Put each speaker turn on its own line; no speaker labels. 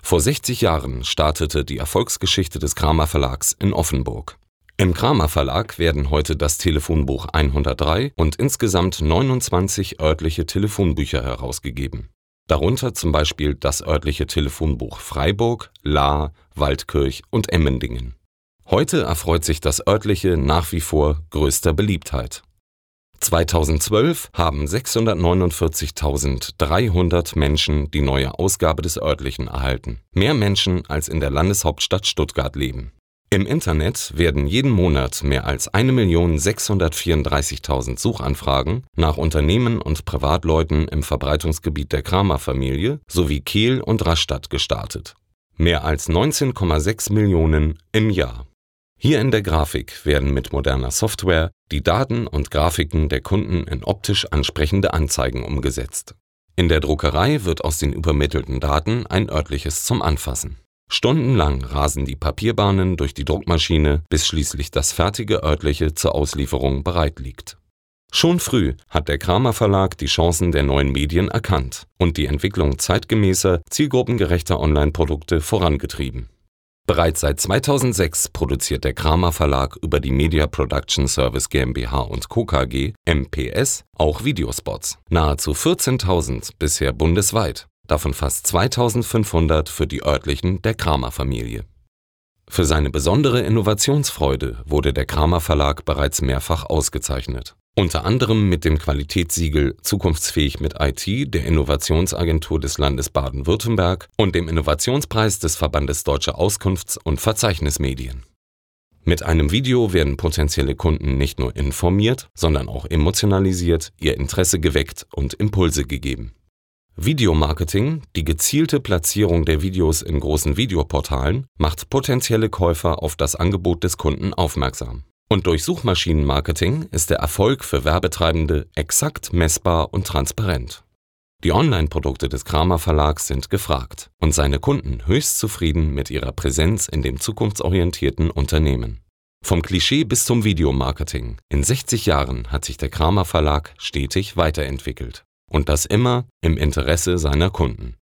Vor 60 Jahren startete die Erfolgsgeschichte des Kramer Verlags in Offenburg. Im Kramer Verlag werden heute das Telefonbuch 103 und insgesamt 29 örtliche Telefonbücher herausgegeben. Darunter zum Beispiel das örtliche Telefonbuch Freiburg, Lahr, Waldkirch und Emmendingen. Heute erfreut sich das örtliche nach wie vor größter Beliebtheit. 2012 haben 649.300 Menschen die neue Ausgabe des örtlichen erhalten. Mehr Menschen als in der Landeshauptstadt Stuttgart leben. Im Internet werden jeden Monat mehr als 1.634.000 Suchanfragen nach Unternehmen und Privatleuten im Verbreitungsgebiet der Kramer-Familie sowie Kehl und Rastatt gestartet. Mehr als 19,6 Millionen im Jahr. Hier in der Grafik werden mit moderner Software die Daten und Grafiken der Kunden in optisch ansprechende Anzeigen umgesetzt. In der Druckerei wird aus den übermittelten Daten ein örtliches zum Anfassen. Stundenlang rasen die Papierbahnen durch die Druckmaschine, bis schließlich das fertige örtliche zur Auslieferung bereit liegt. Schon früh hat der Kramer Verlag die Chancen der neuen Medien erkannt und die Entwicklung zeitgemäßer, zielgruppengerechter Online-Produkte vorangetrieben. Bereits seit 2006 produziert der Kramer Verlag über die Media Production Service GmbH & Co. KG, MPS, auch Videospots. Nahezu 14.000 bisher bundesweit. Davon fast 2.500 für die örtlichen der Kramer-Familie. Für seine besondere Innovationsfreude wurde der Kramer Verlag bereits mehrfach ausgezeichnet. Unter anderem mit dem Qualitätssiegel Zukunftsfähig mit IT der Innovationsagentur des Landes Baden-Württemberg und dem Innovationspreis des Verbandes Deutscher Auskunfts- und Verzeichnismedien. Mit einem Video werden potenzielle Kunden nicht nur informiert, sondern auch emotionalisiert, ihr Interesse geweckt und Impulse gegeben. Videomarketing, die gezielte Platzierung der Videos in großen Videoportalen, macht potenzielle Käufer auf das Angebot des Kunden aufmerksam. Und durch Suchmaschinenmarketing ist der Erfolg für Werbetreibende exakt messbar und transparent. Die Online-Produkte des Kramer Verlags sind gefragt und seine Kunden höchst zufrieden mit ihrer Präsenz in dem zukunftsorientierten Unternehmen. Vom Klischee bis zum Videomarketing. In 60 Jahren hat sich der Kramer Verlag stetig weiterentwickelt. Und das immer im Interesse seiner Kunden.